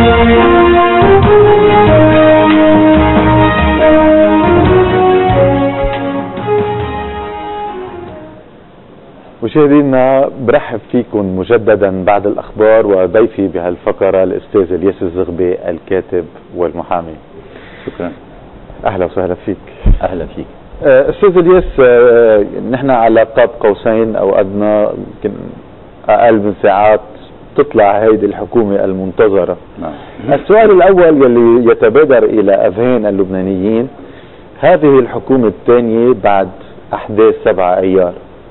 مشاهدينا برحب فيكم مجددا بعد الاخبار، وضيفي بهالفقره الاستاذ الياس الزغبي الكاتب والمحامي. شكرا. اهلا وسهلا فيك. اهلا فيك. استاذ الياس، نحن على قاب قوسين او ادنى، يمكن اقل من ساعات تطلع هيدي الحكومه المنتظره. نعم. السؤال الاول يلي يتبادر الى اذهان اللبنانيين، هذه الحكومه الثانيه بعد احداث 7 ايار،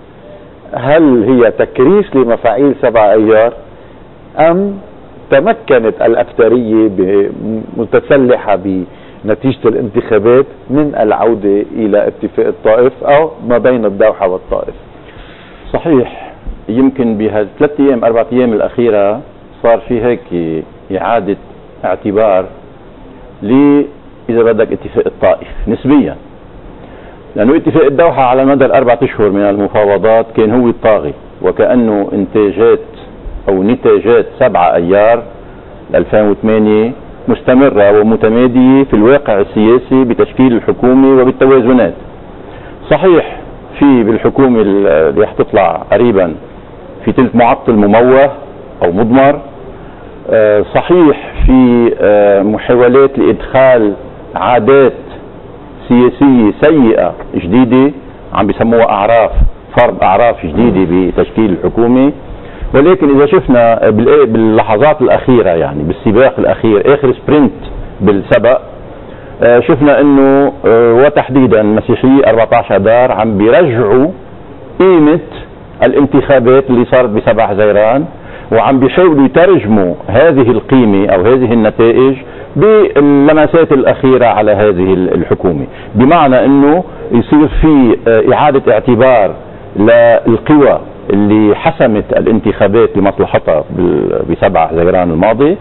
هل هي تكريس لمفاعيل 7 ايار ام تمكنت الاكثريه متسلحه بنتيجه الانتخابات من العوده الى اتفاق الطائف او ما بين الدوحه والطائف؟ صحيح، يمكن بهال 3 ايام 4 ايام الاخيره صار في هيك اعاده اعتبار اذا بدك اتفاق الطائف نسبيا، لأنه اتفاق الدوحة على مدى ال4 أشهر من المفاوضات كان هو الطاغي، وكأنه انتاجات أو نتاجات 7 أيار 2008 مستمرة ومتمادية في الواقع السياسي بتشكيل الحكومة وبالتوازنات. صحيح في بالحكومة اللي رح تطلع قريبا في ثلث معطل مموه أو مضمر، صحيح في محاولات لإدخال عادات سياسية سيئة جديدة عم بيسموها أعراف، فرض أعراف جديدة بتشكيل الحكومة. ولكن إذا شفنا باللحظات الأخيرة، يعني بالسباق الأخير آخر سبرنت بالسبق، شفنا أنه وتحديدا مسيحية 14 آذار عم بيرجعوا قيمة الانتخابات اللي صارت ب7 حزيران، وعم بيحاولوا يترجموا هذه القيمة أو هذه النتائج باللمسات الأخيرة على هذه الحكومة، بمعنى أنه يصير في إعادة اعتبار للقوى اللي حسمت الانتخابات لمصلحتها ب7 حزيران الماضي،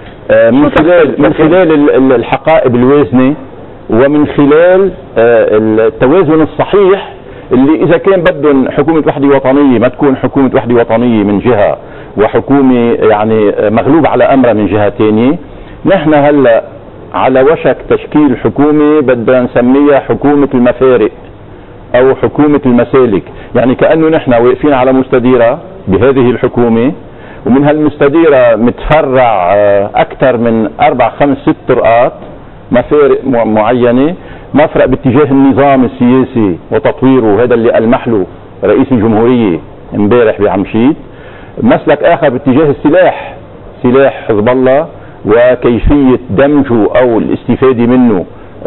من خلال الحقائب الوازنة ومن خلال التوازن الصحيح، اللي إذا كان بدهم حكومة وحدة وطنية ما تكون حكومة وحدة وطنية من جهة وحكومة يعني مغلوب على أمرها من جهة ثانية. نحن هلا على وشك تشكيل حكومة بدنا نسميها حكومة المفارق أو حكومة المسالك، يعني كأنه نحن واقفين على مستديرة بهذه الحكومة، ومن هالمستديرة متفرع أكثر من 4 5 6 طرقات مفارق معينة، مفرق باتجاه النظام السياسي وتطويره، وهذا اللي ألمح له رئيس الجمهورية امبارح بعمشيت، مسلك آخر باتجاه السلاح، سلاح حزب الله وكيفية دمجه أو الاستفادة منه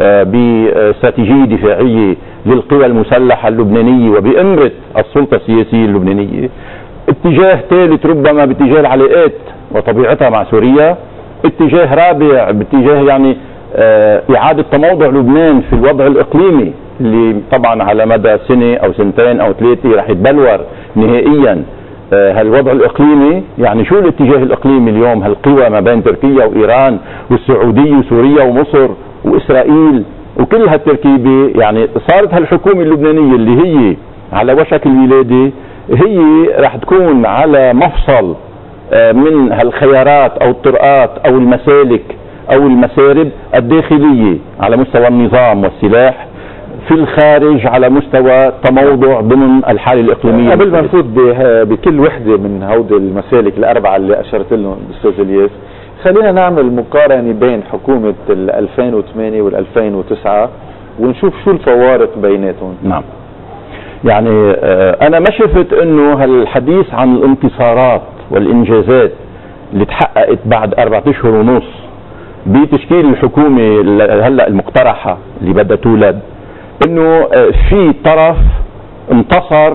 باستراتيجية دفاعية للقوى المسلحة اللبنانية وبإمرة السلطة السياسية اللبنانية. اتجاه ثالث ربما باتجاه العلاقات وطبيعتها مع سوريا. اتجاه رابع باتجاه يعني إعادة تموضع لبنان في الوضع الإقليمي اللي طبعا على مدى سنة أو سنتين أو 3 رح يتبلور نهائيا هالوضع الإقليمي. يعني شو الاتجاه الإقليمي اليوم؟ هالقوى ما بين تركيا وإيران والسعودية وسوريا ومصر وإسرائيل وكل هالتركيبة. يعني صارت هالحكومة اللبنانية اللي هي على وشك الولادة هي رح تكون على مفصل من هالخيارات أو الطرقات أو المسالك أو المسارب الداخلية على مستوى النظام والسلاح، في الخارج على مستوى تموضع ضمن الحالة الإقليمية. قبل ما نفوت بكل وحدة من هودي المسالك ال4 اللي أشرت لهم الأستاذ الياس، خلينا نعمل مقارنة بين حكومة 2008 وال2009 ونشوف شو الفوارق بيناتهم. نعم، يعني أنا ما شفت إنه هالحديث عن الانتصارات والإنجازات اللي تحققت بعد 4 أشهر ونص بتشكيل الحكومة هلا المقترحة اللي بدها تولد، انه في طرف انتصر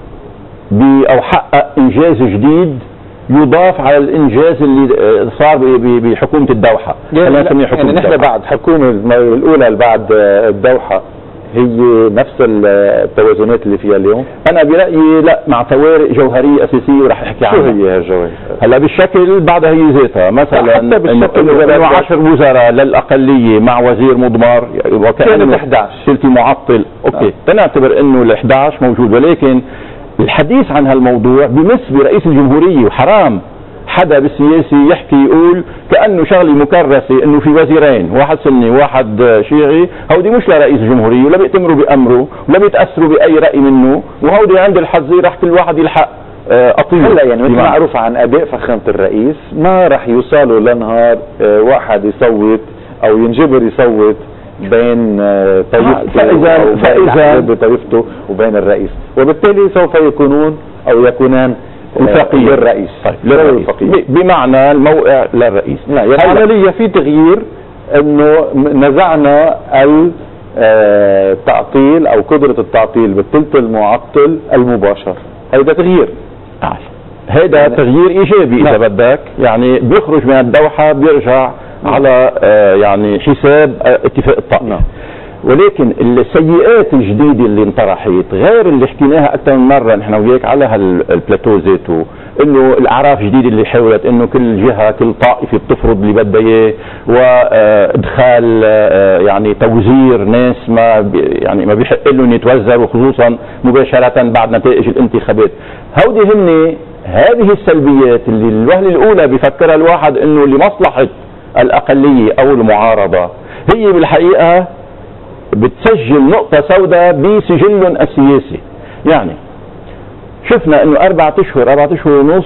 او حقق انجاز جديد يضاف على الانجاز اللي صار بحكومة الدوحة. يعني نحن بعد حكومة الاولى اللي بعد الدوحة هي نفس التوازنات اللي فيها اليوم؟ انا برأيي لا، مع فوارق جوهرية اساسية ورح احكي عنها. شو هي هالجوهرية؟ هلا بالشكل بعدها هي ذاتها، مثلا انه 10 وزراء للاقلية مع وزير مضمر وكانت 11 سلطي معطل. اوكي تنعتبر انه ال11 موجود، ولكن الحديث عن هالموضوع بمس برئيس الجمهورية، وحرام حدا بالسياسي يحكي يقول كأنه شغلة مكرسة انه في وزيرين، واحد سني وواحد شيعي، هودي مش لرئيس الجمهورية ولا بيأتمروا بأمره ولا بيتأثروا بأي رأي منه، وهودي عند الحظ رح كل واحد يلحق أطيله. هلا يعني مثل معروف عن أداء فخامة الرئيس، ما رح يوصلوا لنهار واحد يصوت أو ينجبر يصوت بين فإذا بطريقته وبين الرئيس، وبالتالي سوف يكونون أو يكونان وفقير للرئيس. طيب بمعنى الموقع للرئيس. يعني العملية في تغيير، انه نزعنا التعطيل او قدرة التعطيل بالثلث المعطل المباشر، هيدا تغيير. هيدا يعني تغيير ايجابي اذا بدك، يعني بيخرج من الدوحة بيرجع على يعني حساب اتفاق الطائف. ولكن السيئات الجديدة اللي انطرحت غير اللي حكيناها اكثر من مرة نحن وياك على هالبلاتو ذاته، انه الاعراف الجديدة اللي حاولت انه كل جهة كل طائفة بتفرض اللي بدها اياه، وادخال يعني توزير ناس ما بيحق لهم يتوزروا، وخصوصا مباشرة بعد نتائج الانتخابات. هذه السلبيات اللي الوهلة الاولى بفكرها الواحد انه لمصلحة الاقلية او المعارضة، هي بالحقيقة بتسجل نقطة سوداء بسجلهم السياسي. يعني شفنا انه 4 اشهر ونص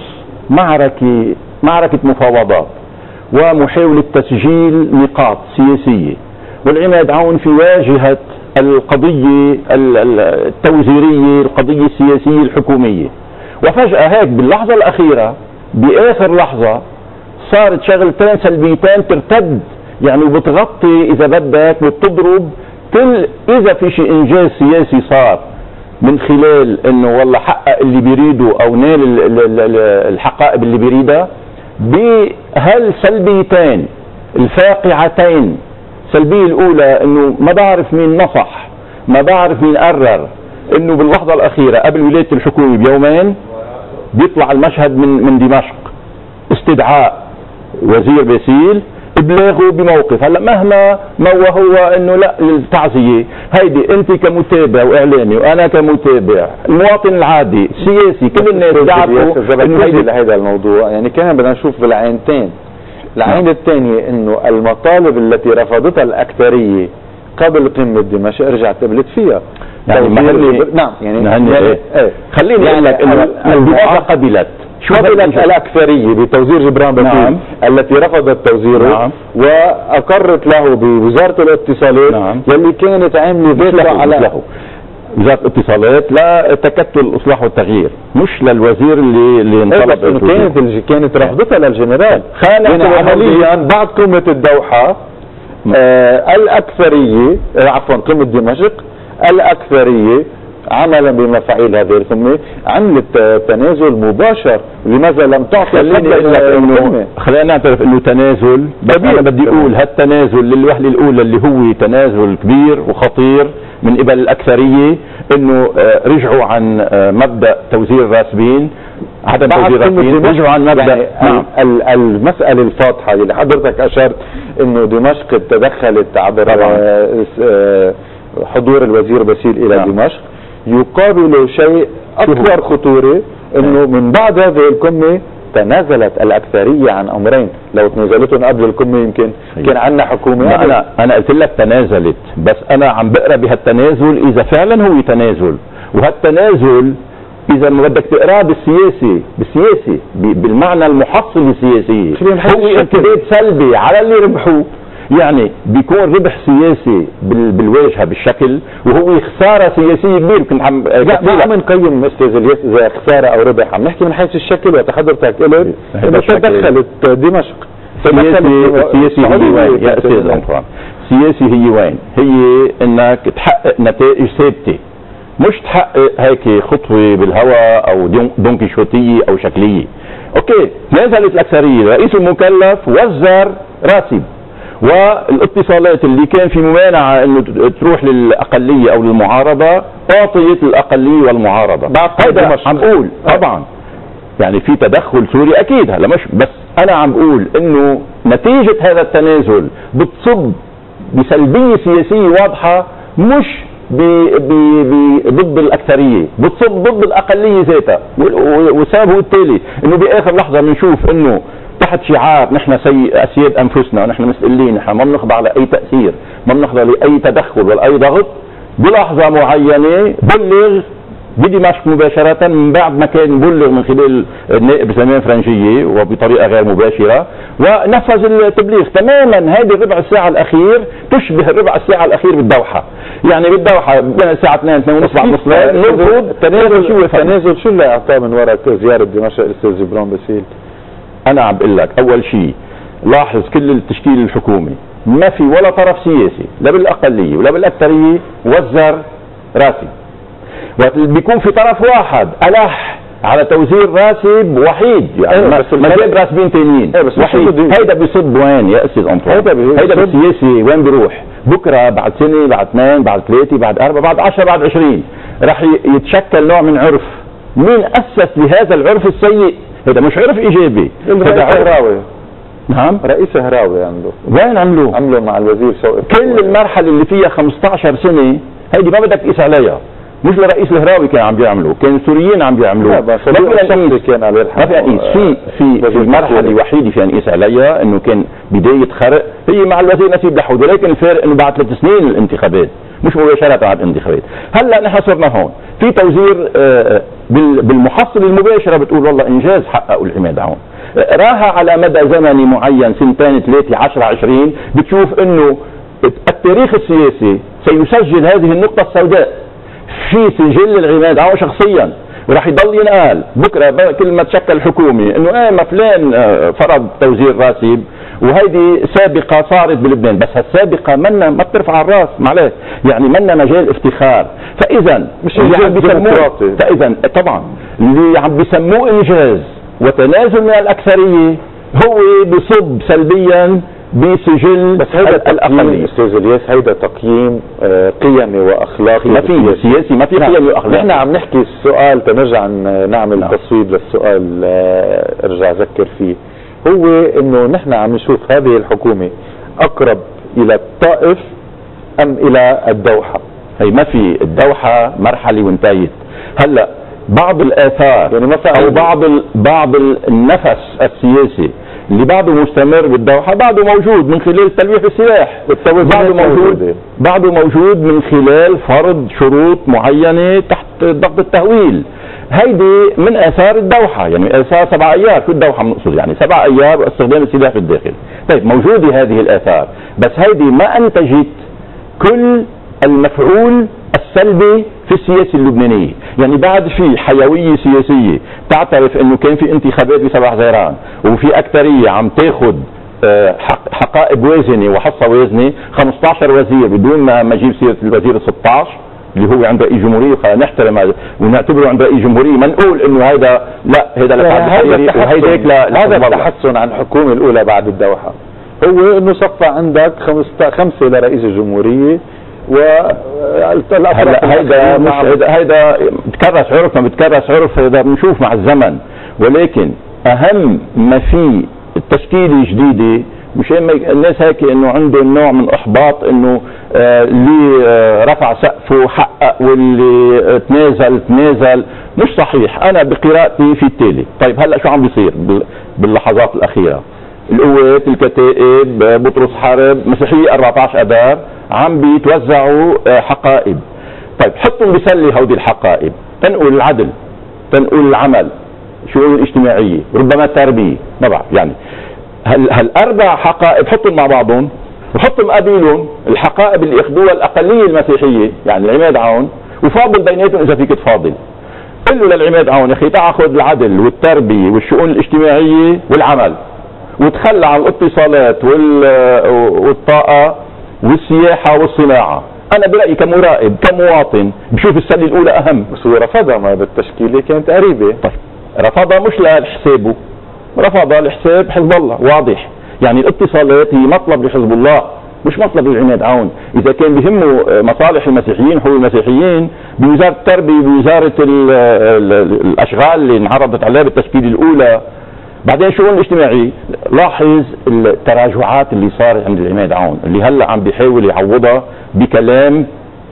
معركة مفاوضات ومحاولة تسجيل نقاط سياسية، والعماد عون في واجهة القضية التوزيرية، القضية السياسية الحكومية، وفجأة هيك باللحظة الأخيرة بآخر لحظة صارت شغلتين سلبيتين ترتد، يعني وبتغطي إذا بدك وبتضرب كل إذا في شيء إنجاز سياسي صار من خلال إنه والله حقق اللي بيريده أو نال الحقائب اللي بيريدها، بهالسلبيتين الفاقعتين. السلبية الأولى إنه ما بعرف مين نصح، ما بعرف مين قرر، إنه باللحظة الأخيرة قبل ولاية الحكومة بيومين بيطلع المشهد من دمشق استدعاء وزير باسيل، ابلاغه بموقف. هلا مهما هو انه لا التعزيه هيدي، انت كمتابع واعلامي وانا كمتابع المواطن العادي السياسي كل الناس بيعرفوا انه هيدا الموضوع. يعني كان بدنا نشوف بالعينتين. العين الثانيه انه المطالب التي رفضتها الاكثريه قبل قمه دمشق رجعت قبلت فيها. يعني خليني اقول لك انه البعض قبلت الأكثرية بتوزير جبران باسيل التي رفضت توزيره وأقرت له بوزارة الاتصالات يلي كانت عاملة فيتو على وزارة الاتصالات لا تكتل الإصلاح والتغيير، مش للوزير اللي انطلب. كانت رفضتها للجنرال. يعني عمليا بعد قمة الدوحة الأكثرية عفوا قمة دمشق الأكثرية عملا بمفاعيل هذه القمة عملت تنازل مباشر. لماذا لم تعطي؟ خلينا نعترف انه تنازل، بس انا بدي اقول هالتنازل للوهلة الاولى اللي هو تنازل كبير وخطير من قبل الاكثرية، انه رجعوا عن مبدأ توزيع الراتبين، عدم توزيع الراتبين، رجعوا عن مبدأ المسألة الفاضحة اللي حضرتك اشرت انه دمشق تدخلت عبر حضور الوزير باسيل الى دمشق، يقابل شيء اكثر خطورة، انه من بعد هذه القمة تنازلت الاكثرية عن امرين. لو تنازلتهم قبل القمة يمكن كان عندنا حكومة. انا قلت لك تنازلت، بس انا عم بقرا بهالتنازل اذا فعلا هو تنازل، وهالتنازل اذا ما بدك تقراه بالسياسي بالمعنى المحصل السياسي هو امتداد سلبي على اللي ربحوه. يعني بيكون ربح سياسي بالواجهه بالشكل، وهو خساره سياسيه كبيره. كنت عم ما نقيم استاذ الياس اذا خساره او ربح، عم نحكي من حيث الشكل. وتحضرتك قلت انه تدخلت دمشق السياسي هي وين يا استاذ انطوان؟ السياسي هي وين؟ هي انك تحقق نتائج ثابته، مش تحقق هيك خطوه بالهواء او دونكيشوتيه او شكليه. اوكي، نزلت الاكثريه، الرئيس المكلف وزر راتب، والاتصالات اللي كان في ممانعة انه تروح للاقلية او للمعارضة اعطيت الاقلية والمعارضة. هذا عم بقول طبعا يعني في تدخل سوري اكيد، هلا مش بس انا عم بقول انه نتيجة هذا التنازل بتصب بسلبية سياسية واضحة، مش ضد الاكثريه، بتصب ضد الاقليه ذاتها. والسبب هو التالي، انه باخر لحظه بنشوف انه تحت شعار نحن اسياد انفسنا، نحن مستقلين، نحن ما بنخضع لاي تاثير، ما بنخضع لاي تدخل ولا اي ضغط، بلحظه معينه بلغ بدمشق مباشرة من بعد ما كان مبلغ من خلال النائب سليمان فرنجية وبطريقة غير مباشرة، ونفذ التبليغ تماما. هذه الربع الساعة الأخير تشبه الربع الساعة الأخير بالدوحة. يعني بالدوحة بين الساعة 2 2:30 بعد نص ليل نرفض التنازل. شو اللي أعطاه من وراء زيارة دمشق الأستاذ جبران باسيل؟ أنا عم بقول لك أول شيء لاحظ كل التشكيل الحكومي ما في ولا طرف سياسي لا بالأقلية ولا بالأكثرية وزر راسي، بيكون في طرف واحد ألح على توزير راتب وحيد، يعني ما جاب راتبين ثانيين وحيد. هيدا بيصب وين يا استاذ انطوان؟ هيدا بالسياسي وين بيروح؟ بكره بعد سنه بعد 2 بعد 3 بعد 4 بعد 10 بعد 20 رح يتشكل نوع من عرف. مين اسس لهذا العرف السيء؟ هذا مش عرف ايجابي، هذا عرف هراوي. نعم رئيس هراوي عنده. وين عملوه؟ عملوا مع الوزير شوقي. كل المرحله اللي فيها 15 سنه هيدي ما بدك تقيس عليها. مش لرئيس الهراوي كان عم بيعملوا، كان السوريين عم بيعملوه. ما في نقيس في مرحله وحيده في نقيس عليها انه كان بدايه خرق هي مع الوزير نسيب دحود، ولكن الفارق انه بعد 3 سنين الانتخابات مش مباشره بعد الانتخابات. هلا نحن صرنا هون في توزير بالمحصله المباشره بتقول والله انجاز حققوا العماد عون. راها على مدى زمني معين 2 3 10 20 بتشوف انه التاريخ السياسي سيسجل هذه النقطه السوداء في سجل العماد عون شخصيا، وراح يضل ينقال بكره كل ما تشكل حكومه انه ما فلان فرض توزير راتب، وهيدي سابقه صارت بلبنان، بس هالسابقه منا ما بترفع الراس معلش، يعني منا مجال افتخار. فاذا مش انجاز ديمقراطي، فاذا طبعا اللي عم بيسموه انجاز وتنازل من الاكثريه هو بصب سلبيا بسجل. بس هذا الأقلية استاذ الياس، هيدا تقييم قيمي واخلاقي. ما في سياسي، ما في قيمي واخلاقي. نحن عم نحكي السؤال تنرجع نعمل تصويب للسؤال، ارجع اذكر فيه، هو انه نحن عم نشوف هذه الحكومة اقرب الى الطائف ام الى الدوحة. هي ما في الدوحة مرحلة وانتهت. هلا بعض الاثار يعني مثلا او بعض النفس السياسي اللي بعده مستمر بالدوحة بعده موجود من خلال تلويح السلاح، بعده موجود من خلال فرض شروط معينة تحت ضغط التهويل. هيدي من اثار الدوحة، يعني اثار 7 ايار. شو الدوحة بنقصد؟ يعني 7 ايار واستخدام السلاح في الداخل. طيب موجودة هذه الاثار، بس هيدي ما انتجت كل المفعول السلبي في السياسة اللبنانية. يعني بعد في حيوية سياسية تعترف انه كان في انتخابات ب7 غيران وفي اكثرية عم تاخذ حقائب وازنة وحصة وازنة، 15 وزير بدون ما نجيب سيرة الوزير ال16 اللي هو عند رئيس جمهورية، وخلينا نحترم هذا ونعتبره عند رئيس جمهورية، ما نقول انه هذا لا هذا لهيك هذا التحسن عن الحكومة الاولى بعد الدوحة هو انه صفى عندك 5 لرئيس الجمهورية، هيدا بتكرس عرف، ما بتكرس عرف هذا بنشوف مع الزمن. ولكن اهم ما في التشكيله الجديده مشان الناس هيك انه عندهم نوع من احباط انه اللي رفع سقفه حقق واللي تنازل. مش صحيح. انا بقراءتي في التالي. طيب هلا شو عم بيصير باللحظات الاخيره؟ القوات، الكتائب، بطرس حرب، مسيحية 14 اذار عم بيتوزعوا حقائب. طيب حطوا بسله هودي الحقائب، تنقل العدل، تنقل العمل، الشؤون الاجتماعية، ربما التربية، ما بعرف يعني. هال4 حقائب حطوا مع بعضهم وحطوا مقابلهم الحقائب اللي اخذوها الاقلية المسيحية يعني العماد عون، وفاضل بيناتهم اذا فيك تفاضل. قل له للعماد عون يا اخي تاخذ العدل والتربية والشؤون الاجتماعية والعمل، وتخلى عن الاتصالات والطاقة والسياحة والصناعة. أنا برأيي كمراقب كمواطن بشوف السلة الأولى أهم. بس هو رفضها، ما بالتشكيلة كانت قريبة. طيب رفضها مش لحسابه، رفضها لحساب حزب الله واضح. يعني الاتصالات هي مطلب لحزب الله مش مطلب للعماد عون. إذا كان بهمه مصالح المسيحيين حقوق المسيحيين بوزارة التربية بوزارة الأشغال اللي انعرضت عليها بالتشكيلة الأولى. بعدين الشؤون الاجتماعي لاحظ التراجعات اللي صارت عند العماد عون اللي هلا عم بيحاول يعوضها بكلام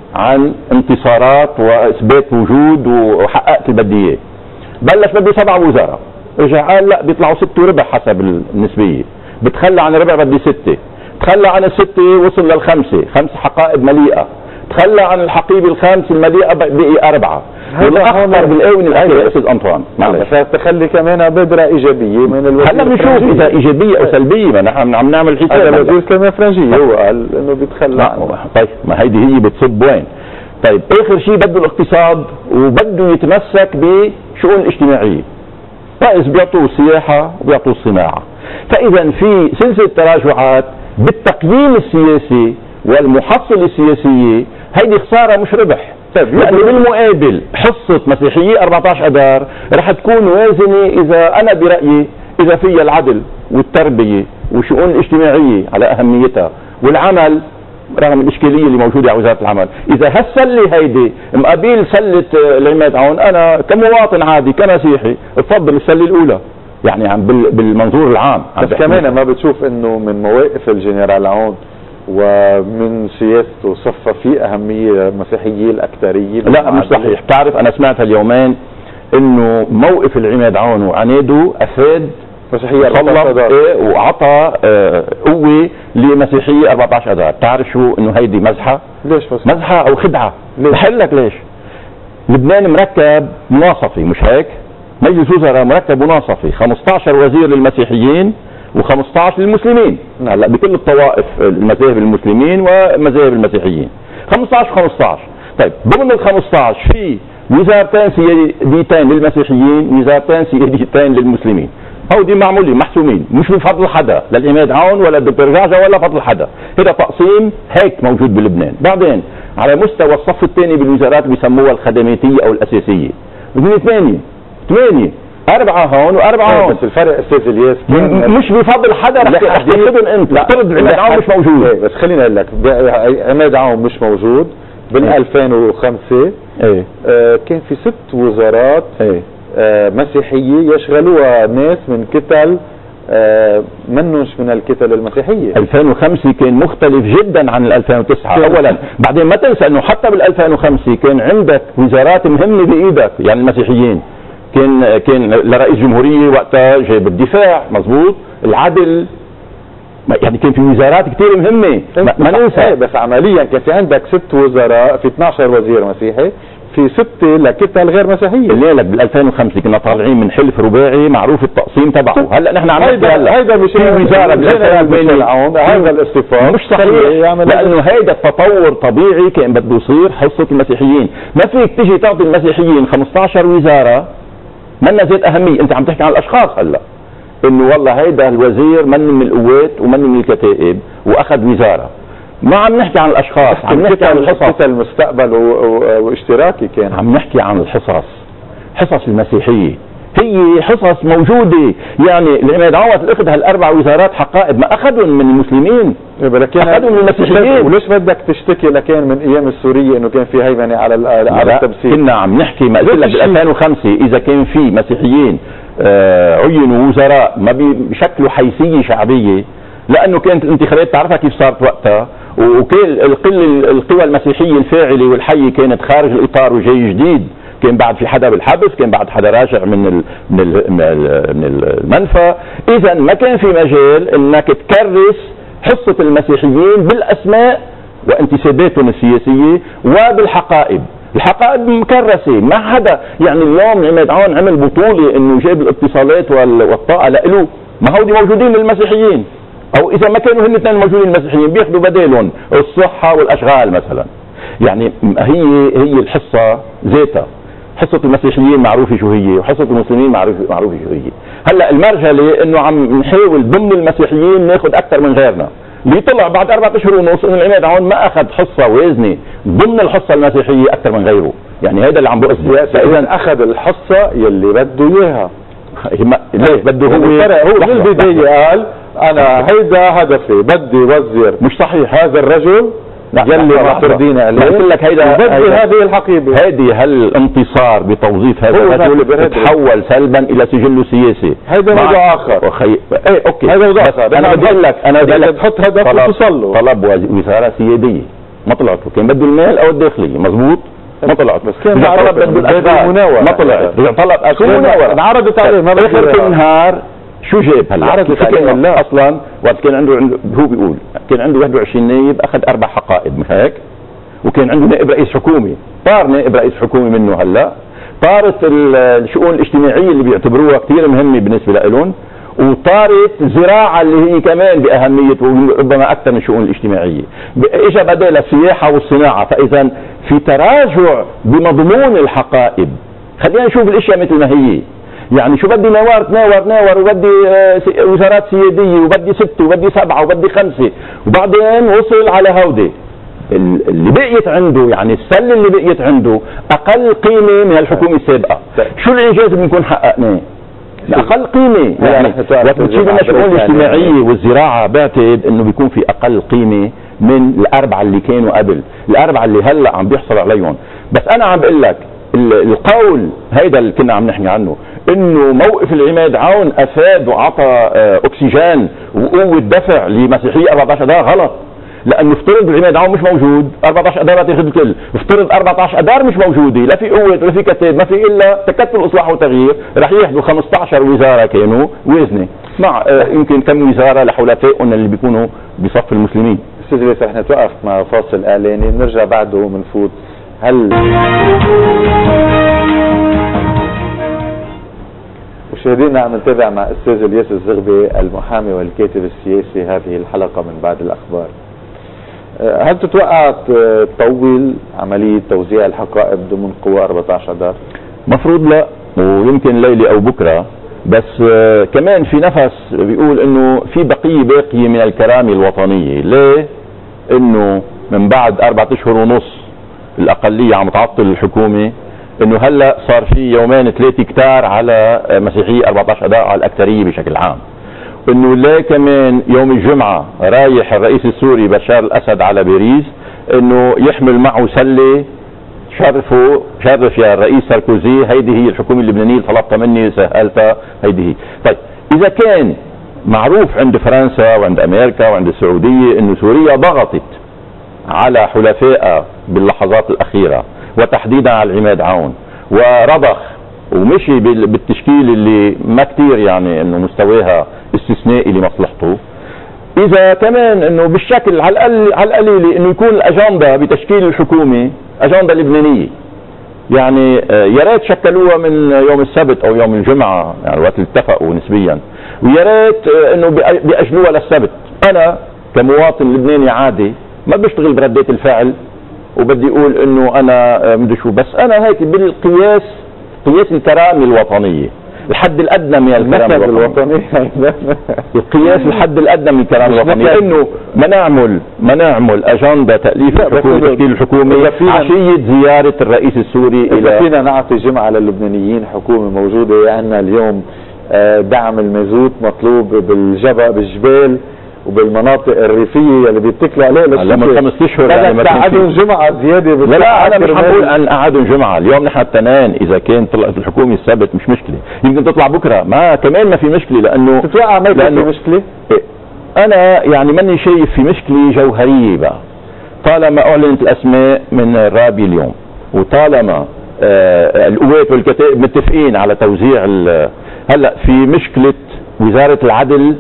عن انتصارات واثبات وجود وحققت اللي بدي اياه. بلش بدي 7 وزراء، رجع قال لا بيطلعوا 6 وربع حسب النسبيه، بتخلى عن ربع بدي 6، تخلى عن ال6 وصل لل5، 5 حقائب مليئه، تخلى عن الحقيبه الخامسه المليئه بقي 4. والاخطر بالاونه الاخيره استاذ انطوان معلش تخلي كمان بذره ايجابيه من الوزير. هلا بنشوف اذا ايجابيه او سلبيه، ما نحن عم نعمل حساب. هذا الوزير كمان فرنجيه هو قال انه بيتخلى عنه. طيب ما هيدي هي بتصب وين؟ طيب اخر شيء بده الاقتصاد وبده يتمسك بشؤون الاجتماعيه. فاذا بيعطوا السياحه وبيعطوا الصناعه. فاذا في سلسله تراجعات بالتقييم السياسي والمحصله السياسيه، هيدي خساره مش ربح. لأنه بالمقابل حصة مسيحية 14 أذار رح تكون وازنة إذا أنا برأيي إذا فيها العدل والتربية والشؤون الاجتماعية على أهميتها والعمل رغم الإشكالية اللي موجودة على وزارة العمل. إذا هالسلة هيدي مقابل سلة العماد عون، أنا كمواطن عادي كمسيحي بفضل السلة الأولى، يعني عم بالمنظور العام. بس كمان ما بتشوف إنه من مواقف الجنرال عون ومن سياسته صفى في أهمية مسيحية الأكثرية؟ لا مش صحيح. بتعرف أنا سمعت اليومين إنه موقف العماد عون وعناده أفاد مسيحية وعطى قوة لمسيحية 14 أذار. بتعرف شو إنه هيدي مزحة؟ ليش مزحة أو خدعة؟ بحل لك ليش. لبنان مركب مناصفي مش هيك؟ مجلس وزراء مركب مناصفي، 15 وزير للمسيحيين و15 للمسلمين. هلا بكل الطوائف المذاهب المسلمين ومذاهب المسيحيين 15. طيب ضمن ال15 في وزارتين سياديتين للمسيحيين، وزارتين سياديتين للمسلمين. هودي معمولين محسومين، مش بفضل حدا، لا العماد عون ولا الدكتور جعجع ولا فضل حدا، هذا تقسيم هيك موجود بلبنان. بعدين على مستوى الصف الثاني بالوزارات بيسموها الخدماتيه او الاساسيه، بدهم 8 4 هون و4 هون. بس الفرق استاذ الياس مش بفضل حدا، رح تحددهم انت. افترض عماد عون مش موجود. بس خليني اقول لك عماد عون مش موجود بال 2005. كان في 6 وزارات مسيحيه يشغلوها ناس من كتل منش من الكتل المسيحيه. 2005 كان مختلف جدا عن 2009 اولا. بعدين ما تنسى انه حتى بال 2005 كان عندك وزارات مهمه بايدك، يعني المسيحيين كان لرئيس جمهوريه وقتها جايب الدفاع مزبوط، العدل، يعني كان في وزارات كثير مهمه ما ننسى. بس عمليا كان في عندك 6 وزراء، في 12 وزير مسيحي، في 6 لكتل غير مسيحيه. اللي لك بال 2005 كنا طالعين من حلف رباعي معروف التقسيم تبعه. هلا نحن عم نحكي هيدا مش وزاره هذا الاصطفاف مش صحيح، لانه هيدا التطور طبيعي كان بده يصير حصه المسيحيين. ما فيك تيجي تعطي المسيحيين 15 وزاره منا ذات اهميه. انت عم تحكي عن الاشخاص هلا، انه والله هيدا الوزير من القوات ومن من الكتائب واخذ وزاره. ما عم نحكي عن الاشخاص، عم نحكي عن الحصص. المستقبل واشتراكي كان عم نحكي عن حصص المسيحيه. هي حصص موجوده، يعني العماد عون اخذ هال4 وزارات حقائب ما اخذهم من المسلمين، اخذهم من المسيحيين. وليش بدك تشتكي لكان من ايام السوريه انه كان في هيمنه على التمثيل؟ كنا عم نحكي ما قلت لك بال 2005 اذا كان في مسيحيين عينوا وزراء ما بشكلوا حيثيه شعبيه، لانه كانت الانتخابات تعرفها كيف صارت وقتها، وكل القوى المسيحيه الفاعله والحيه كانت خارج الاطار وجاي جديد. كان بعد في حدا بالحبس، كان بعد حدا راجع من المنفى. اذا ما كان في مجال انك تكرس حصه المسيحيين بالاسماء وانتساباتهم السياسيه وبالحقائب. الحقائب مكرسه ما حدا، يعني اليوم عماد عون عمل بطوله انه جاب الاتصالات والطاقه لإله، ما هودي موجودين للمسيحيين، او اذا ما كانوا هن الاثنين موجودين المسيحيين بياخذوا بدالهم الصحه والاشغال مثلا. يعني هي الحصه ذاتها، حصه المسيحيين معروفه شو هي، وحصه المسلمين معروفه شو هي. هلا المرجله انه عم نحاول ضمن المسيحيين ناخذ اكثر من غيرنا. اللي طلع بعد 4 أشهر ونص انه العماد عون ما اخذ حصه وازنه ضمن الحصه المسيحيه اكثر من غيره، يعني هذا اللي عم بقصده. فاذا اخذ الحصه يلي بده اياها. ليش بده هو من البدايه قال انا هيدا هدفي، بدي وزير مش صحيح هذا الرجل يلي معترضين عليه. قلت لك هيدا هذه الحقيبه، هذه هالانتصار بتوظيف هذا الرجل تحول سلبا الى سجله سياسي. هذا موضوع اخر. اوكي هذا موضوع اخر. انا بدي لك تحط هدف وتوصل له. طلب وزاره سياديه ما طلعت له، كان بده المال او الداخليه، مزبوط؟ ما طلعت. بس كان اذا طلب بده الاسباب ما طلعت، اذا طلب مناوره انعرضت عليه ما اخر النهار شو جاب هلا؟ عرضت عليه لا اصلا وقت كان عنده هو بيقول كان عنده 21 نائب اخذ 4 حقائب، مش هيك؟ وكان عنده نائب رئيس حكومي، طار نائب رئيس حكومي منه هلا، طارت الشؤون الاجتماعيه اللي بيعتبروها كثير مهمه بالنسبه لهم، وطارت الزراعه اللي هي كمان باهميه وربما اكثر من الشؤون الاجتماعيه، اجى بدل السياحه والصناعه، فاذا في تراجع بمضمون الحقائب. خلينا نشوف الاشياء مثل ما هي، يعني شو بدي ناور وبدي وزارات سياديه وبدي 6 وبدي 7 وبدي 5، وبعدين وصل على هودي اللي بقيت عنده، يعني السله اللي بقيت عنده اقل قيمه من الحكومه السابقه. شو الانجاز اللي بنكون حققناه؟ اقل قيمه، يعني وقت بتشيل الشؤون الاجتماعيه والزراعه بعتقد انه بيكون في اقل قيمه من ال4 اللي كانوا قبل، ال4 اللي هلا عم بيحصل عليهم. بس انا عم بقول لك القول هيدا اللي كنا عم نحكي عنه، انه موقف العماد عون افاد وعطى اكسجين وقوه دفع لمسيحيه 14 اذار، غلط. لانه افترض العماد عون مش موجود، 14 اذار تاخذ الكل، افترض 14 اذار مش موجوده، لا في قوه ولا في كتاب، ما في الا تكتل اصلاح وتغيير، رح ياخذوا 15 وزاره كانوا وزنه مع يمكن كم وزاره لحلفائهم اللي بيكونوا بصف المسلمين. استاذ ليس رح نتوقف مع فاصل اعلاني، بنرجع بعده بنفوت. هل مشاهدينا عم نتابع مع استاذ الياس الزغبي المحامي والكاتب السياسي هذه الحلقه من بعد الاخبار. هل تتوقع تطول عمليه توزيع الحقائب ضمن قوى 14 اذار؟ مفروض لا، ويمكن ليله او بكره، بس كمان في نفس بيقول انه في بقيه باقيه من الكرامه الوطنيه. ليه؟ انه من بعد 4 أشهر ونص الاقليه عم تعطل الحكومه، انه هلا صار في 2-3 كتار على مسيحيه 14 اذار على الاكثريه بشكل عام. انه لا كمان يوم الجمعه رايح الرئيس السوري بشار الاسد على باريس، انه يحمل معه سله شرف يا الرئيس ساركوزي، هيدي هي الحكومه اللبنانيه اللي طلبتها مني سهلتها، هيدي هي. طيب اذا كان معروف عند فرنسا وعند امريكا وعند السعوديه انه سوريا ضغطت على حلفائها باللحظات الاخيره وتحديدا على العماد عون ورضخ ومشي بالتشكيل اللي ما كثير يعني انه مستواها استثنائي لمصلحته، اذا كمان انه بالشكل على القليله انه يكون الاجنده بتشكيل الحكومه اجنده لبنانيه، يعني يا ريت شكلوها من يوم السبت او يوم الجمعه، يعني وقت اللي اتفقوا نسبيا، ويا ريت انه بيأجلوها للسبت. انا كمواطن لبناني عادي ما بشتغل بردات الفعل وبدي اقول انه انا مدري شو، بس انا هيك بالقياس قياس الكرامه الوطنيه، الحد الادنى من الكرامه الوطنيه القياس الحد الادنى من الكرامه الوطنيه، انه ما نعمل اجنده تاليف الحكومه تشكيل الحكومه عشيه زياره الرئيس السوري الى فينا نعطي جمعه للبنانيين، حكومه موجوده عندنا اليوم، دعم المازوت مطلوب بالجبال وبالمناطق الريفيه اللي بيتكلوا عليه من 5 اشهر يعني قعدوا جمعه زياده. لا انا مش حقول ان قعدوا جمعه، اليوم نحن التنين اذا كان طلعت الحكومه السبت مش مشكله، يمكن تطلع بكره ما كمان ما في مشكله، لانه تتوقع ما يكون في مشكله؟ انا يعني ماني شايف في مشكله جوهريه بقى، طالما اعلنت الاسماء من الرابي اليوم، وطالما القوات والكتائب متفقين على توزيع هلا في مشكله وزاره العدل.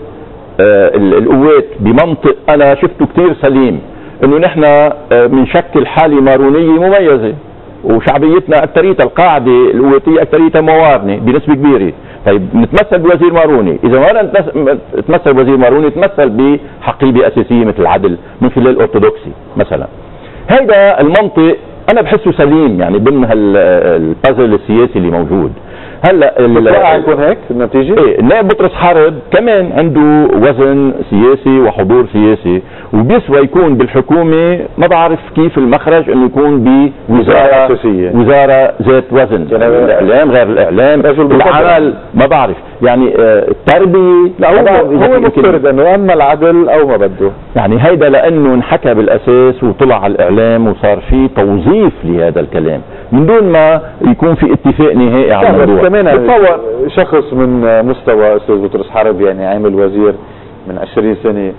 القوات بمنطق انا شفته كثير سليم، انه نحن بنشكل حاله مارونيه مميزه، وشعبيتنا اكثريتها القاعده القواتيه اكثريتها موارنه بنسبه كبيره. طيب نتمثل بوزير ماروني، اذا ما نتمثل بوزير ماروني نتمثل بحقيبه اساسيه مثل العدل من خلال الارثوذكسي مثلا. هيدا المنطق انا بحسه سليم يعني ضمن البازل السياسي اللي موجود. هلا بتوقع يكون هيك النتيجه؟ ايه، النائب بطرس حرب كمان عنده وزن سياسي وحضور سياسي، وبيسوى يكون بالحكومه، ما بعرف كيف المخرج انه يكون بوزاره اساسيه، وزاره ذات وزن، يعني الاعلام غير الاعلام، العمل ما بعرف، يعني التربيه لا هو مفترض انه اما العدل او ما بده، يعني هيدا لانه انحكى بالاساس وطلع على الاعلام وصار في توظيف لهذا الكلام من دون ما يكون في اتفاق نهائي على الموضوع. كمان شخص من مستوى استاذ بطرس حرب يعني عامل وزير من 20 سنه،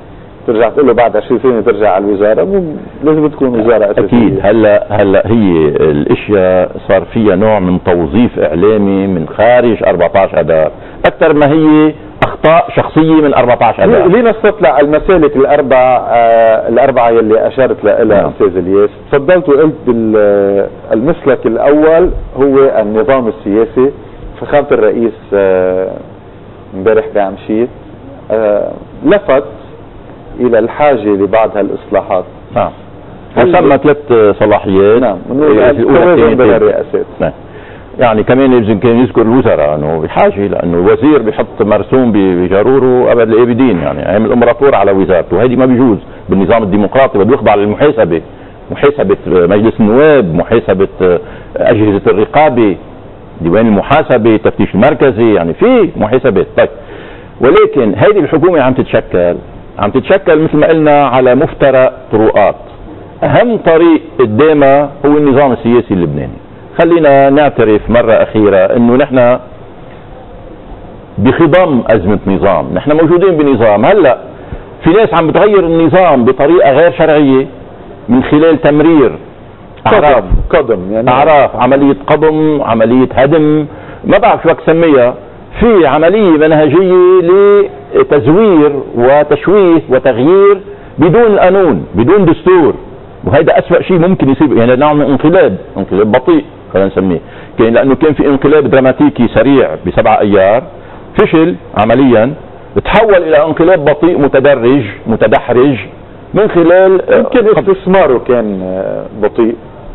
ترجع تقول له بعد 20 سنه ترجع على الوزاره، لازم تكون وزاره اساسيه. اكيد. هلا هي الاشياء صار فيها نوع من توظيف اعلامي من خارج 14 اذار اكثر ما هي اخطاء شخصيه من 14 اذار. ليه نستطلع المسالك الاربعه يلي اشرت لها استاذ الياس؟ تفضلت وقلت المسلك الاول هو النظام السياسي. فخامه الرئيس امبارح بعمشيت لفت الى الحاجه لبعض هالاصلاحات. نعم. وسمى 3 صلاحيات. نعم. التوازن بين الرئاسات. نعم. يعني كمان يمكن يذكر الوزراء انه بحاجه، لانه الوزير بيحط مرسوم بجروره ابد الابدين، يعني ايام الامبراطور على وزارته، وهذه ما بيجوز بالنظام الديمقراطي، بده يخضع للمحاسبه، محاسبه مجلس النواب، محاسبه اجهزه الرقابه، ديوان المحاسبه، التفتيش المركزي، يعني في محاسبات. طيب، ولكن هذه الحكومه عم تتشكل مثل ما قلنا على مفترق طرقات. اهم طريق قدامها هو النظام السياسي اللبناني. خلينا نعترف مرة أخيرة أنه نحن بخضم أزمة نظام، نحن موجودين بنظام. هلأ في ناس عم بتغير النظام بطريقة غير شرعية من خلال تمرير أعراف، عملية قضم، عملية هدم، ما بعرف شو بدك تسميها. في عملية منهجية لتزوير وتشويه وتغيير بدون قانون، بدون دستور، وهذا أسوأ شيء ممكن يصير. يعني نعمل انقلاب بطيء خلينا نسميه، لأنه كان في انقلاب دراماتيكي سريع ب7 أيار فشل عمليا، تحول إلى انقلاب بطيء متدرج متدحرج من خلال يمكن استثماره كان بطيء.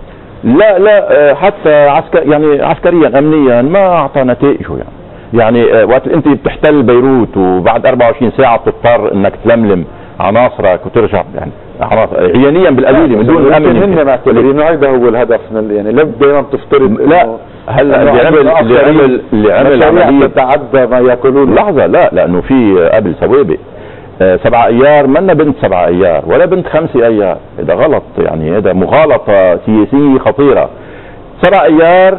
لا حتى عسكريا أمنيا ما أعطى نتائجه. يعني وقت أنت بتحتل بيروت وبعد 24 ساعة بتضطر أنك تلملم عناصرك وترجع، يعني عيانيا بالقليل من دون امن. هن معتبرين هذا هو الهدف من، يعني دائما بتفترض لا. هلا اللي عمل عمليه تتعدى ما يقولون. لحظه، لا، لانه في قبل سوابق 7 ايار، منا بنت 7 ايار ولا بنت 5 ايار، هذا غلط، يعني هذا مغالطه سياسيه خطيره. 7 ايار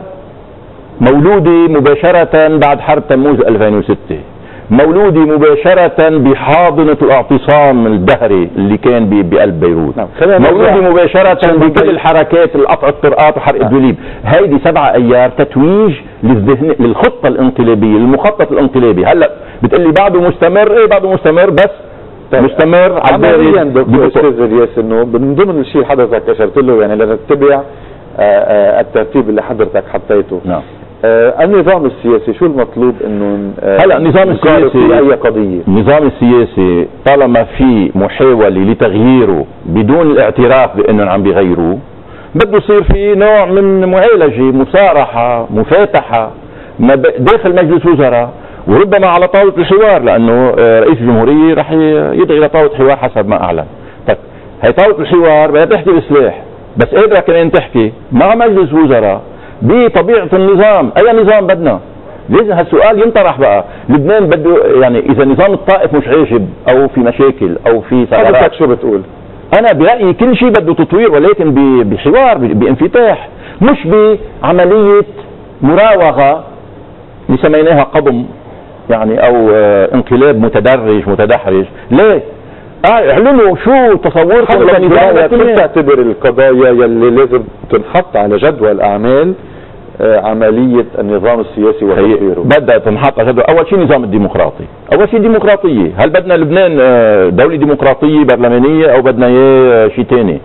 مولوده مباشره بعد حرب تموز 2006، مولودي مباشرة بحاضنة الاعتصام الدهري اللي كان بقلب بيروت. مولودي مباشرة بكل الحركات، القطع الطرقات وحرق الدوليب. هيدي 7 ايار تتويج للخطة الانقلابية، للمخطط الانقلابي. هلا بتقلي بعده مستمر، ايه بعده مستمر، بس مستمر عمليا. دكتور استاذ الياس، انه من ضمن الشيء اللي حضرتك اشرت له، يعني لنتبع الترتيب اللي حضرتك حطيته. نعم. النظام السياسي شو المطلوب انه هلا النظام السياسي في اي قضيه؟ النظام السياسي طالما في محاولة لتغييره بدون الاعتراف بانه عم بيغيروه، بده يصير في نوع من معالجة، مصارحة، مفاتحة داخل مجلس وزراء، وربما على طاولة الحوار، لانه رئيس الجمهورية رح يدعي الى طاولة حوار حسب ما اعلن. طيب، هي طاولة الحوار بدها تحكي بسلاح، بس قادرة كمان تحكي مع مجلس وزراء بطبيعة النظام. اي نظام بدنا؟ لازم هالسؤال ينطرح بقى. لبنان بده، يعني اذا نظام الطائف مش عاجب او في مشاكل او في ثغرات، حضرتك شو بتقول؟ انا برأيي كل شيء بده تطوير، ولكن بحوار، بانفتاح، مش بعملية مراوغة اللي سميناها قضم، يعني او انقلاب متدرج متدحرج. ليه؟ اعلنوا شو تصوركم للنظام. كيف تعتبر القضايا يلي لازم تنحط على جدول الاعمال عملية النظام السياسي وتطويره؟ بدها تنحط على جدول. اول شيء نظام الديمقراطي، اول شيء ديمقراطية. هل بدنا لبنان دولة ديمقراطية برلمانية او بدنا اياه شيء ثاني؟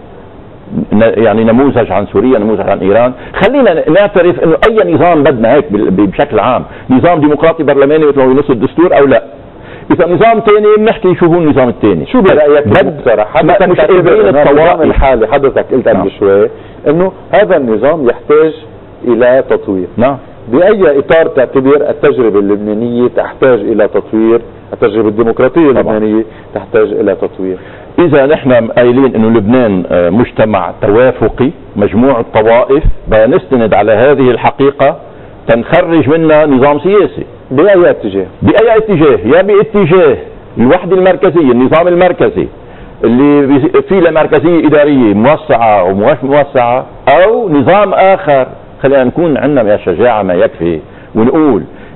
يعني نموذج عن سوريا، نموذج عن ايران. خلينا نعترف انه اي نظام بدنا هيك بشكل عام، نظام ديمقراطي برلماني مثل ما بنص الدستور او لا. اذا نظام ثاني بنحكي شو هو النظام الثاني. شو برايك بصراحه؟ مش قادرين النظام الحالي حضرتك قلت قبل شوي انه هذا النظام يحتاج الى تطوير. نعم. باي اطار تعتبر التجربه اللبنانيه تحتاج الى تطوير؟ التجربه الديمقراطيه اللبنانيه تحتاج الى تطوير. اذا نحن قايلين انه لبنان مجتمع توافقي، مجموعة طوائف، بنستند على هذه الحقيقة تنخرج منها نظام سياسي. بأي اتجاه؟ بأي اتجاه؟ يا باتجاه الوحدة المركزية، النظام المركزي اللي فيه له مركزية إدارية موسعة ومش موسعة، أو نظام آخر. خلينا نكون عندنا من الشجاعة ما يكفي ونقول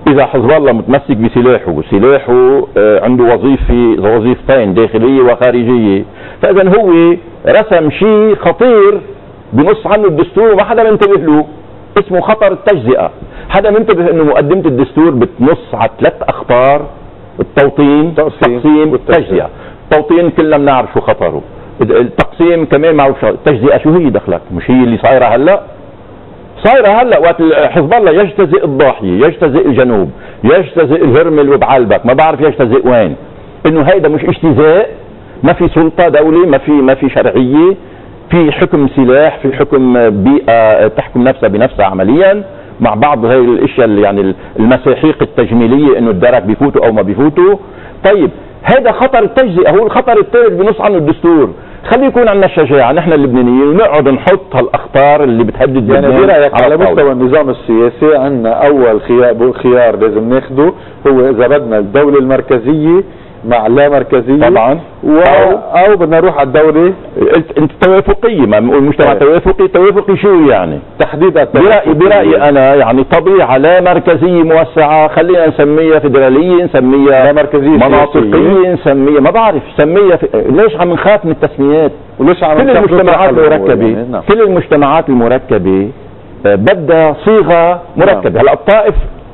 اذا حزب الله متمسك بسلاحه وسلاحه عنده وظيفتين داخليه وخارجيه، فاذا هو رسم شيء خطير بنص عنه الدستور وما حدا منتبه له، اسمه خطر التجزئه. حدا منتبه انه مقدمه الدستور بتنص على 3 اخطار: التوطين، التقسيم، التجزئه. التوطين كلنا بنعرف شو خطره، التقسيم كمان معروف شو، التجزئه شو هي دخلك؟ مش هي اللي صايره هلا؟ صايره هلا وقت حزب الله يجتزئ الضاحيه، يجتزئ الجنوب، يجتزئ الهرمل وبعلبك، ما بعرف يجتزئ وين. انه هيدا مش اجتزاء؟ ما في سلطه دوله، ما في شرعيه، في حكم سلاح، في حكم بيئه تحكم نفسها بنفسها عمليا، مع بعض هاي الاشياء اللي يعني المساحيق التجميليه انه الدرك بيفوتوا او ما بيفوتوا. طيب هذا خطر التجزئه، هو الخطر الثالث بنص عنه الدستور. خلي يكون عندنا الشجاعه نحن اللبنانيين ونقعد نحط هالاخطار اللي بتهدد يعني برايك على مستوى النظام السياسي عندنا اول خيار لازم ناخده هو اذا بدنا الدوله المركزيه مع لا مركزيه طبعا، او بدنا نروح على الدوله انت توافقيه، ما بنقول مجتمع توافقي شو يعني؟ تحديد برايي انا يعني طبيعه لا مركزيه موسعه، خلينا نسميها فيدراليه، نسميها لا مركزيه مناطقيه، نسميها ما بعرف، سميها ليش عم نخاف من التسميات؟ وليش عم كل المجتمعات المركبه يعني كل المجتمعات المركبه بدها صيغه مركبه. هلا الطائف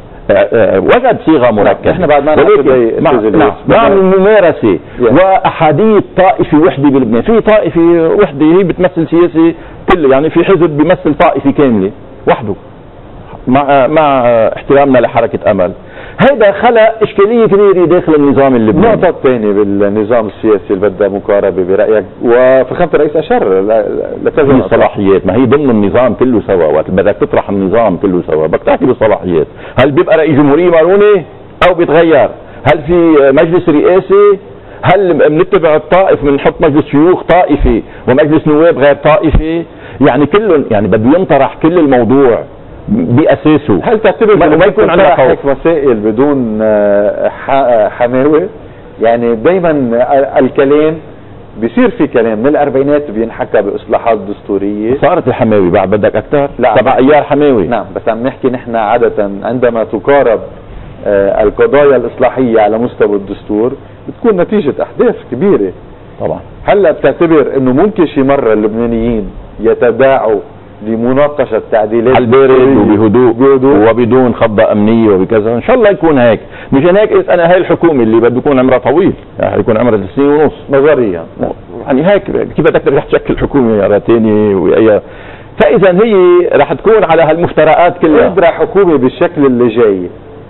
وجد صيغه مركبه، احنا بعد ما نعمل ممارسه واحاديه طائفه وحده بلبنان. في طائفه وحده هي بتمثل سياسه كله، يعني في حزب بيمثل طائفه كامله وحده، مع احترامنا لحركه امل. هيدا خلق اشكاليه كبيره داخل النظام اللبناني. النقطه الثانيه بالنظام السياسي اللي بدها مقاربه برايك، وفخامه الرئيس اشار لكذا الصلاحيات، ما هي ضمن النظام كله سوا، وقت بدك تطرح النظام كله سوا بدك تحكي بالصلاحيات. هل بيبقى رئيس جمهوريه مروني او بيتغير؟ هل في مجلس رئاسي؟ هل بنتبع الطائف بنحط مجلس شيوخ طائفي ومجلس نواب غير طائفي؟ يعني كلهم يعني بده ينطرح كل الموضوع باساسه. هل تعتبر ما يكون عندنا هيك مسائل بدون حماوه؟ يعني دائما الكلام بيصير في كلام من الاربعينات بينحكى باصلاحات دستوريه. صارت الحماوي بعد بدك اكثر؟ لا 7 ايار حماوي. نعم، بس عم نحكي نحن عاده عندما تقارب القضايا الاصلاحيه على مستوى الدستور بتكون نتيجه احداث كبيره. طبعا هلا بتعتبر انه ممكن شي مره اللبنانيين يتداعوا لمناقشه تعديلات على البارد وبهدوء وبدون خضه امنيه وبكذا؟ ان شاء الله يكون هيك. مشان هيك قلت انا هاي الحكومه اللي بده يكون عمرها طويل، يعني يكون عمرها 3 سنين ونص نظريا، يعني هيك كيف بدك ترجع تشكل حكومه مره ثانيه واي. فاذا هي رح تكون على هالمفترقات كلها. قادره حكومه بالشكل اللي جاي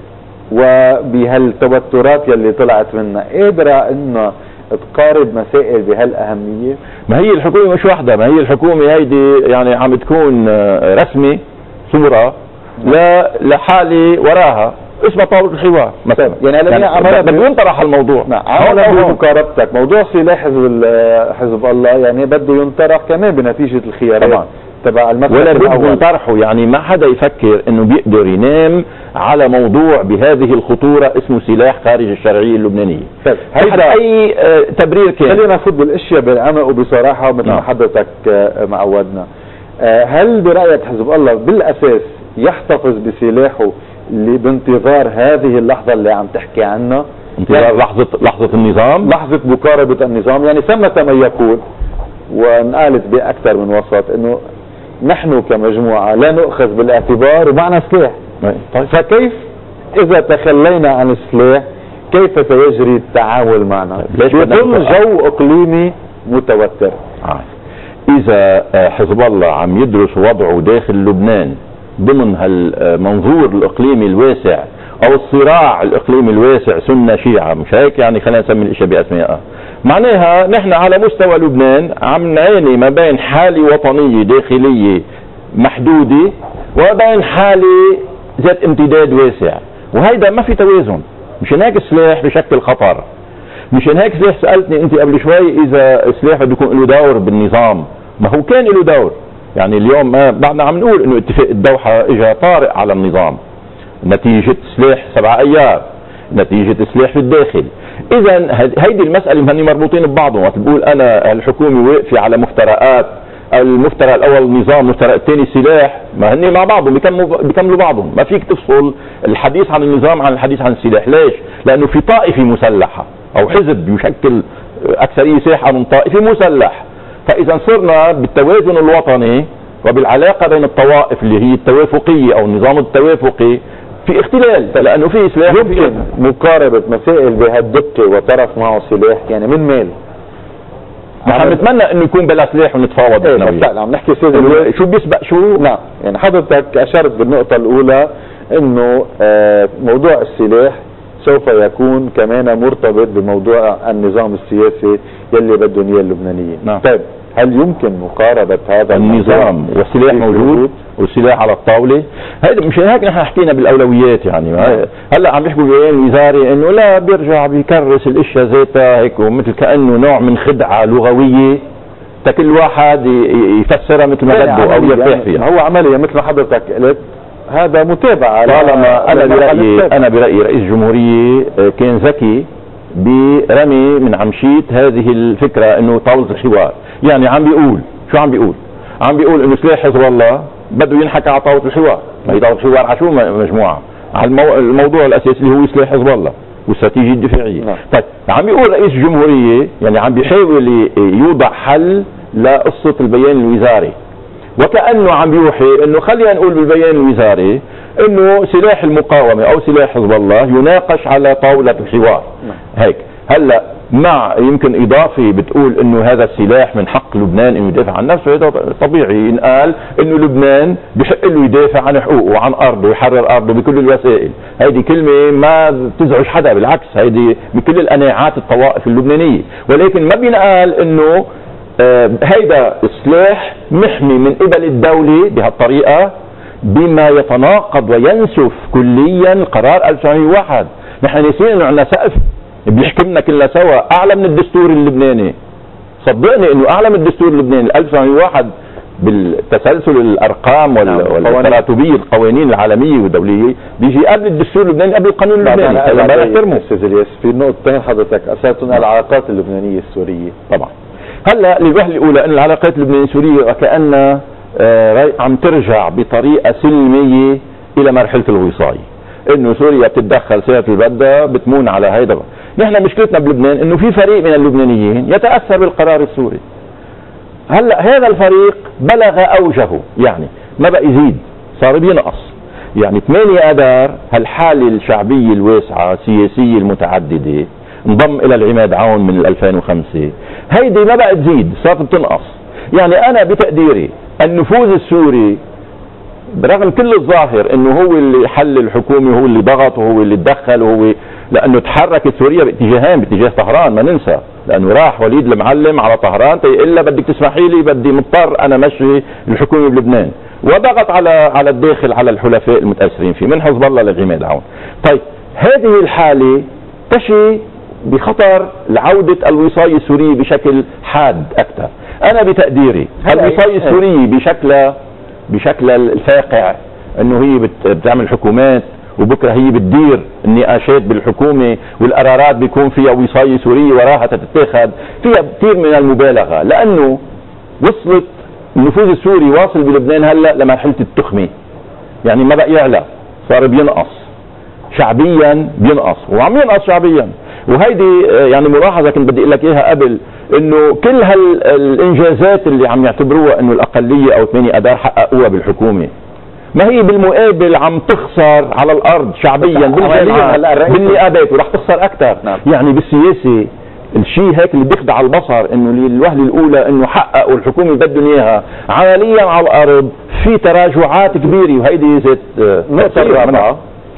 وبهالتوترات يلي طلعت منها قادره انه تقارب مسائل بهالاهميه؟ ما هي الحكومه مش وحده، ما هي الحكومه هيدي يعني عم تكون رسمه صوره لحاله وراها اسمها طاوله الحوار مثلا. يعني بده ينطرح الموضوع. هون مقاربتك موضوع سلاح حزب الله يعني بده ينطرح كمان بنتيجه الخيارات طبعا تبع المسألة ولا بد من طرحه. يعني ما حدا يفكر انه بيقدر ينام على موضوع بهذه الخطوره اسمه سلاح خارج الشرعيه اللبنانيه. هذا اي تبرير كان. خلينا نفوت بالاشياء بالعمق وبصراحه ومثل ما حضرتك معودنا. هل برايك حزب الله بالاساس يحتفظ بسلاحه بانتظار هذه اللحظه اللي عم تحكي عنها؟ انتظار يعني لحظه النظام، لحظه مقاربه النظام. يعني ثمة من يقول وانقالت باكثر من وسط انه نحن كمجموعه لا نؤخذ بالاعتبار ومعنا سلاح. طيب. فكيف اذا تخلينا عن السلاح كيف سيجري التعامل معنا؟ بظل جو اقليمي متوتر. اذا حزب الله عم يدرس وضعه داخل لبنان ضمن هالمنظور الاقليمي الواسع او الصراع الاقليمي الواسع سنة شيعة، مش هيك يعني خلينا نسمي الاشياء باسمائها، معناها نحن على مستوى لبنان عم نعاني ما بين حالة وطنية داخلية محدودة وبين حالة ذات امتداد واسع، وهيدا ما في توازن. مشان هيك السلاح بشكل خطر. مشان هيك سلاح سألتني انت قبل شوي اذا السلاح بده يكون له دور بالنظام. ما هو كان له دور، يعني اليوم بعدنا عم نقول انه اتفاق الدوحة اجى طارئ على النظام نتيجة سلاح 7 ايار، نتيجة سلاح في الداخل. اذا هيدي المسألة هني مربوطين ببعضهم. وقت بقول انا الحكومة واقفة على مفترقات المفترق الاول نظام، المفترق الثاني سلاح، ما هن مع بعضهم بيكملوا بعضهم، ما فيك تفصل الحديث عن النظام عن الحديث عن السلاح. ليش؟ لانه في طائفه مسلحه او حزب يشكل اكثريه ساحه من طائفه مسلح. فاذا صرنا بالتوازن الوطني وبالعلاقه بين الطوائف اللي هي التوافقيه او النظام التوافقي في اختلال، لانه في سلاح. يمكن مقاربه مسائل بهالدقه وطرف معه سلاح يعني من مال. نحن نتمنى انه يكون بلا سلاح ونتفاوض. لا عم نحكي شو بيسبق شو. نعم يعني حضرتك اشرت بالنقطه الاولى انه موضوع السلاح سوف يكون كمان مرتبط بموضوع النظام السياسي يلي بدهم اياه اللبنانيين. نعم. طيب هل يمكن مقاربه هذا النظام والسلاح موجود والسلاح على الطاوله؟ هيدا مش هيك نحن حكينا بالاولويات يعني. هلا عم يحكوا ببيان وزاري انه لا بيرجع بيكرس الاشياء ذاتها هيك، ومثل كانه نوع من خدعه لغويه كل واحد يفسرها مثل ما بده او يرتاح فيها. هو عمليا مثل ما حضرتك قلت هذا متابعه. طالما انا برايي رئيس الجمهوريه كان ذكي برمي من عمشيت هذه الفكره انه طاوله الحوار. يعني عم بيقول شو عم بيقول؟ عم بيقول انه سلاح حزب الله بده ينحكى على طاوله الحوار. ما هي طاوله الحوار على شو مجموعه؟ على الموضوع الاساسي اللي هو سلاح حزب الله والاستراتيجيه الدفاعيه. طيب عم بيقول رئيس الجمهوريه يعني عم بيحاول يوضع حل لقصه البيان الوزاري، وكانه عم بيوحي انه خلينا نقول بالبيان الوزاري انه سلاح المقاومه او سلاح حزب الله يناقش على طاوله الحوار. هيك هلا مع يمكن اضافه بتقول انه هذا السلاح من حق لبنان انه يدافع عن نفسه. هذا طبيعي ينقال انه لبنان بحق له يدافع عن حقوقه وعن ارضه ويحرر ارضه بكل الوسائل. هيدي كلمه ما بتزعج حدا، بالعكس هيدي بكل القناعات الطوائف اللبنانيه، ولكن ما بينقال انه هيدا السلاح محمي من قبل الدوله بهالطريقه بما يتناقض وينسف كليا قرار 1901. نحن ناسيين انه عندنا سقف بيحكمنا كلنا سوا اعلى من الدستور اللبناني. صدقني انه اعلى من الدستور اللبناني 1901 بالتسلسل الارقام والتراتبيه القوانين العالميه والدوليه بيجي قبل الدستور اللبناني قبل القانون اللبناني. انا بحترمه استاذ الياس. في نقطتين حضرتك اثرتهم العلاقات اللبنانيه السوريه. طبعا هلا الوهله الاولى ان العلاقات اللبنانيه السوريه وكانها عم ترجع بطريقه سلميه الى مرحله الوصايه، انه سوريا بتتدخل سيره البدة بتمون على هيدا. نحن مشكلتنا بلبنان انه في فريق من اللبنانيين يتاثر بالقرار السوري. هلا هذا الفريق بلغ اوجه، يعني ما بقى يزيد، صار بينقص. يعني 8 اذار هالحاله الشعبيه الواسعه السياسيه المتعدده انضم الى العماد عون من 2005، هيدي ما بقى تزيد، صارت بتنقص. يعني انا بتقديري النفوذ السوري برغم كل الظاهر انه هو اللي حل الحكومه وهو اللي ضغط وهو اللي تدخل وهو، لانه تحركت سوريا باتجاهين، باتجاه طهران ما ننسى، لانه راح وليد المعلم على طهران الا بدك تسمحي لي بدي مضطر انا مشي الحكومه بلبنان، وضغط على الداخل على الحلفاء المتاثرين فيه من حزب الله للعماد عون. طيب هذه الحاله تشي بخطر لعوده الوصايه السوريه بشكل حاد اكثر. انا بتقديري الوصايه السوريه بشكل الفاقع انه هي بتعمل حكومات وبكره هي بتدير النقاشات بالحكومه والقرارات بيكون فيها وصايه سوريه وراها تتاخذ، فيها كثير من المبالغه، لانه وصلت النفوذ السوري واصل بلبنان هلا لمرحله التخمه. يعني ما بقى يعلى، صار بينقص شعبيا، بينقص وعم ينقص شعبيا. وهيدي يعني ملاحظه كنت بدي اقول لك اياها قبل، انه كل هالانجازات اللي عم يعتبروها انه الاقليه او 8 اذار حققوها بالحكومه، ما هي بالمقابل عم تخسر على الارض شعبيا بالنقابات، وراح تخسر اكثر. يعني بالسياسه الشيء هيك اللي بيخدع على البصر انه الوهله الاولى انه حققوا الحكومه بدهم اياها، عمليا على الارض في تراجعات كبيره. وهيدي ذات النقطه الرابعه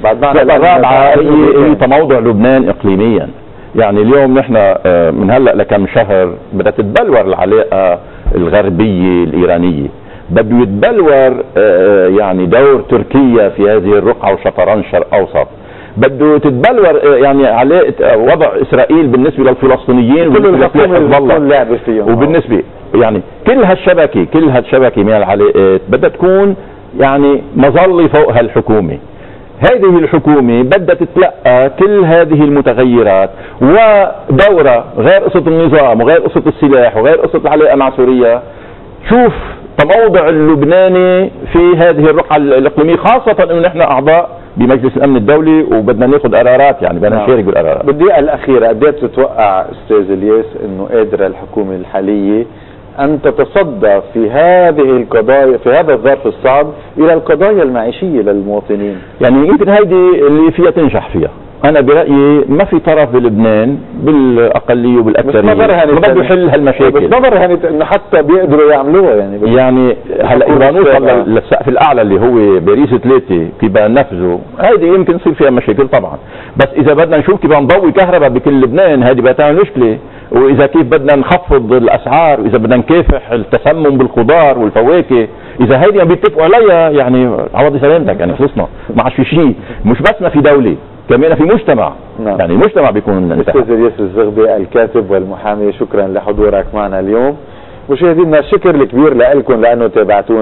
هي تموضع لبنان اقليميا. يعني اليوم نحن من هلا لكم شهر بدها تتبلور العلاقه الغربيه الايرانيه، بده يتبلور يعني دور تركيا في هذه الرقعه وشطرنج شرق اوسط، بده تتبلور يعني علاقه وضع اسرائيل بالنسبه للفلسطينيين وبالنسبه يعني كل هالشبكه من العلاقات بدها تكون يعني مظله فوق هالحكومه. هذه الحكومة بدها تتلقى كل هذه المتغيرات ودورة غير قصة النظام وغير قصة السلاح وغير قصة العلاقة مع سوريا، شوف تموضع اللبناني في هذه الرقعة الإقليمية، خاصة أنه نحن أعضاء بمجلس الأمن الدولي وبدنا ناخذ قرارات، يعني بدنا نشارك بالقرارات. بالدقيقة الأخيرة قد ايه بتتوقع أستاذ إلياس أنه قادرة الحكومة الحالية أن تتصدى في هذه القضايا في هذا الظرف الصعب إلى القضايا المعيشية للمواطنين؟ يعني يمكن هيدي اللي فيها تنجح فيها. أنا برأيي ما في طرف بلبنان بالأقلية وبالأكثرية ما بده يحل هالمشاكل. بس نظرها إنه حتى بيقدروا يعملوها يعني هلا إذا نوصل للسقف الأعلى اللي هو باريس 3 كيف بدنا ننفذه، هيدي يمكن يصير فيها مشاكل طبعا، بس إذا بدنا نشوف كيف نضوي كهرباء بكل لبنان هيدي بتعمل مشكلة، وإذا كيف بدنا نخفض الأسعار، وإذا بدنا نكافح التسمم بالخضار والفواكه، إذا هيدي ما بيتفقوا عليها يعني عوضي سلامتك، يعني خلصنا ما عادش في شيء، مش بس في دولة كمان في مجتمع. نعم. يعني المجتمع بيكون أستاذ إلياس الزغبي الكاتب والمحامي، شكرا لحضورك معنا اليوم. مشاهدينا الشكر الكبير لكم لأنه تابعتونا.